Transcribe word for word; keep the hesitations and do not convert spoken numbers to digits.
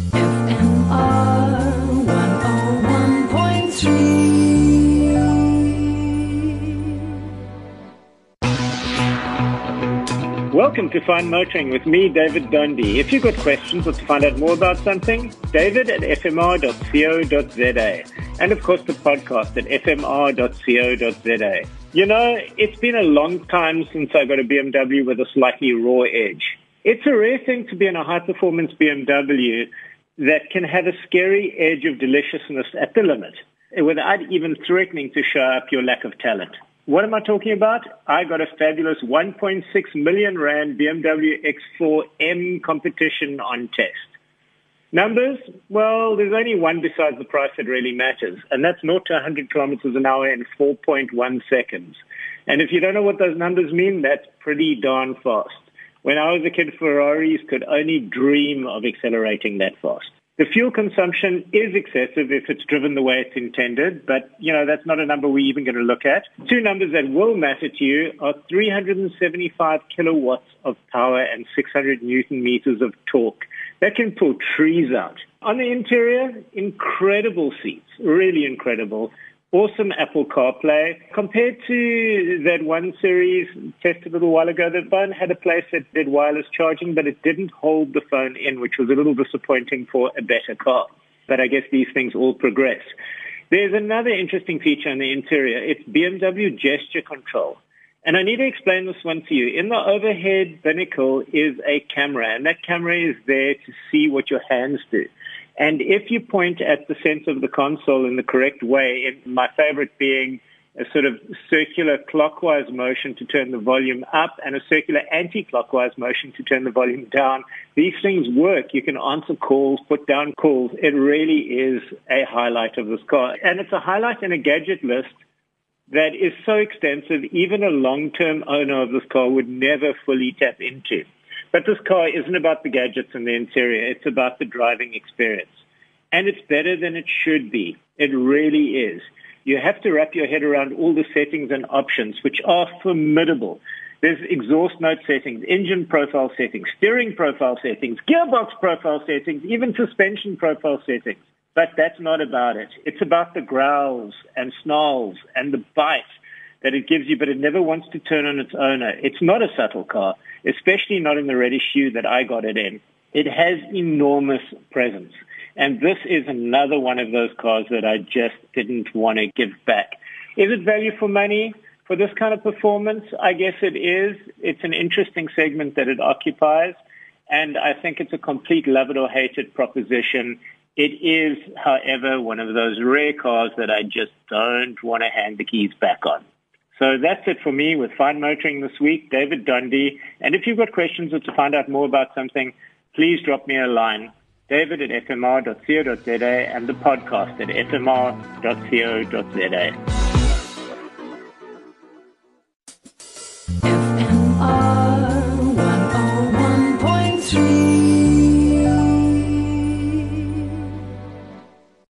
Welcome to Fine Motoring with me, David Dundee. If you've got questions or to find out more about something, David at f m r dot co dot z a. And of course the podcast at f m r dot co dot z a. You know, it's been a long time since I got a B M W with a slightly raw edge. It's a rare thing to be in a high-performance B M W that can have a scary edge of deliciousness at the limit, without even threatening to show up your lack of talent. What am I talking about? I got a fabulous one point six million rand B M W X four M competition on test. Numbers? Well, there's only one besides the price that really matters, and that's zero to one hundred kilometers an hour in four point one seconds. And if you don't know what those numbers mean, that's pretty darn fast. When I was a kid, Ferraris could only dream of accelerating that fast. The fuel consumption is excessive if it's driven the way it's intended, but, you know, that's not a number we're even going to look at. Two numbers that will matter to you are three hundred seventy-five kilowatts of power and six hundred newton meters of torque. That can pull trees out. On the interior, incredible seats, really incredible. Awesome Apple CarPlay. Compared to that one series tested a little while ago, the phone had a place that did wireless charging, but it didn't hold the phone in, which was a little disappointing for a better car. But I guess these things all progress. There's another interesting feature in the interior. It's B M W gesture control. And I need to explain this one to you. In the overhead binnacle is a camera, and that camera is there to see what your hands do. And if you point at the center of the console in the correct way, in my favorite being a sort of circular clockwise motion to turn the volume up and a circular anti-clockwise motion to turn the volume down, these things work. You can answer calls, put down calls. It really is a highlight of this car. And it's a highlight in a gadget list that is so extensive, even a long-term owner of this car would never fully tap into. But this car isn't about the gadgets in the interior. It's about the driving experience. And it's better than it should be. It really is. You have to wrap your head around all the settings and options, which are formidable. There's exhaust note settings, engine profile settings, steering profile settings, gearbox profile settings, even suspension profile settings. But that's not about it. It's about the growls and snarls and the bite that it gives you, but it never wants to turn on its owner. It's not a subtle car, especially not in the reddish hue that I got it in. It has enormous presence. And this is another one of those cars that I just didn't want to give back. Is it value for money for this kind of performance? I guess it is. It's an interesting segment that it occupies. And I think it's a complete love it or hate it proposition. It is, however, one of those rare cars that I just don't want to hand the keys back on. So that's it for me with Fine Motoring this week, David Dundee. And if you've got questions or to find out more about something, please drop me a line, David at f m r dot co dot z a and the podcast at f m r dot co dot z a.